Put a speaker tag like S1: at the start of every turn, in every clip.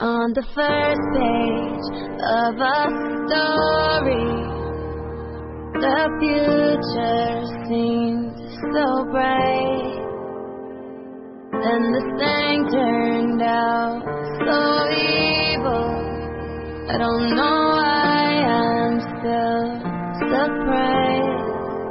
S1: On the first page of a story, the future seemed so bright, and this thing turned out so evil. I don't know why I'm still surprised.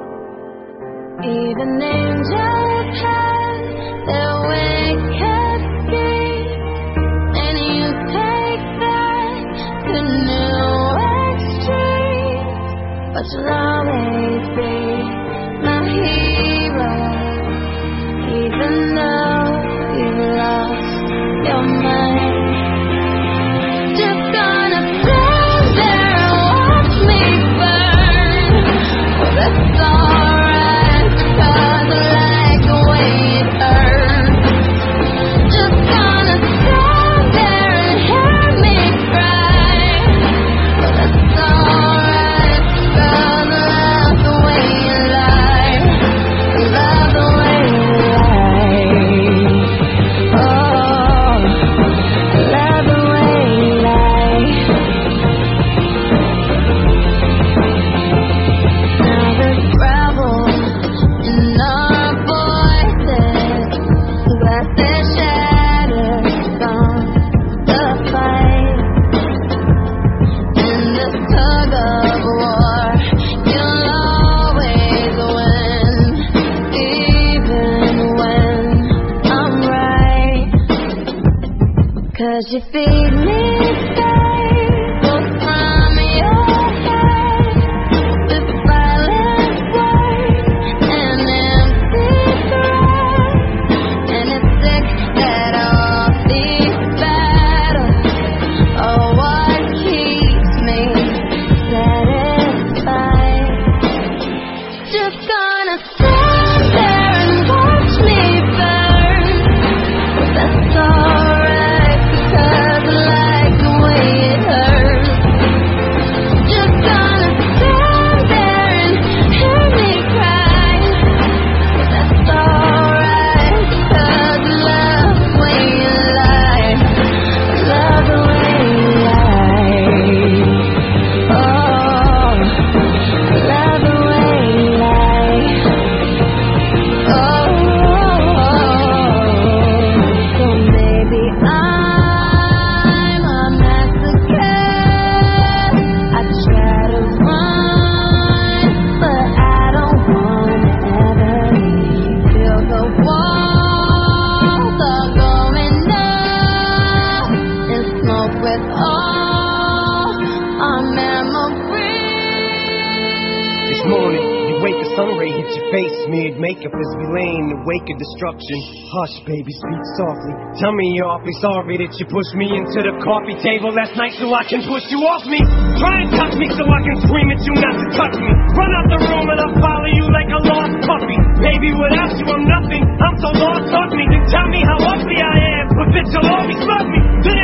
S1: Even angels have their wicked schemes, and you take that to new extremes. But you'll always be my hero, even though you've lost your mind. Just gonna stand there and watch me burn. Well, that's alright, 'cause I like the way it hurts. Just gonna stand there and hear me cry. Well, that's alright, 'cause I love the way you lie. I love the way you lie. Oh, I love the way you lie. Now there's gravel in our voices, glasses shattered from the fight. In this tug of war, you'll always win, even when I'm right. 'Cause you feed me staples from your head, with violent words and empty threats. And it's sick that all these battles are what keeps me satisfied. Just gonna stand there and watch me burn. But that's alright, because I like the way it hurts. Just gonna stand there and hear me cry. But that's alright, because I love the way you lie. I love the way you lie. Oh, I love the way you lie. Oh, so maybe I'm a masochist. I try to run, but I don't wanna ever leave. Feel the walls are going up in smoke with all our memories.
S2: This morning, you wake, the sun ray hits your face. Smeared makeup as we lay in the wake of destruction. Hush, baby, speak softly. Tell me you're awfully sorry that you pushed me into the coffee table last night so I can push you off me. Try and touch me so I can scream at you not to touch me. Run out the room and I'll follow you like a lost puppy. Baby, without you I'm nothing. I'm so lost, hug me. Then tell me how ugly I am, but bitch, you'll always love me. Then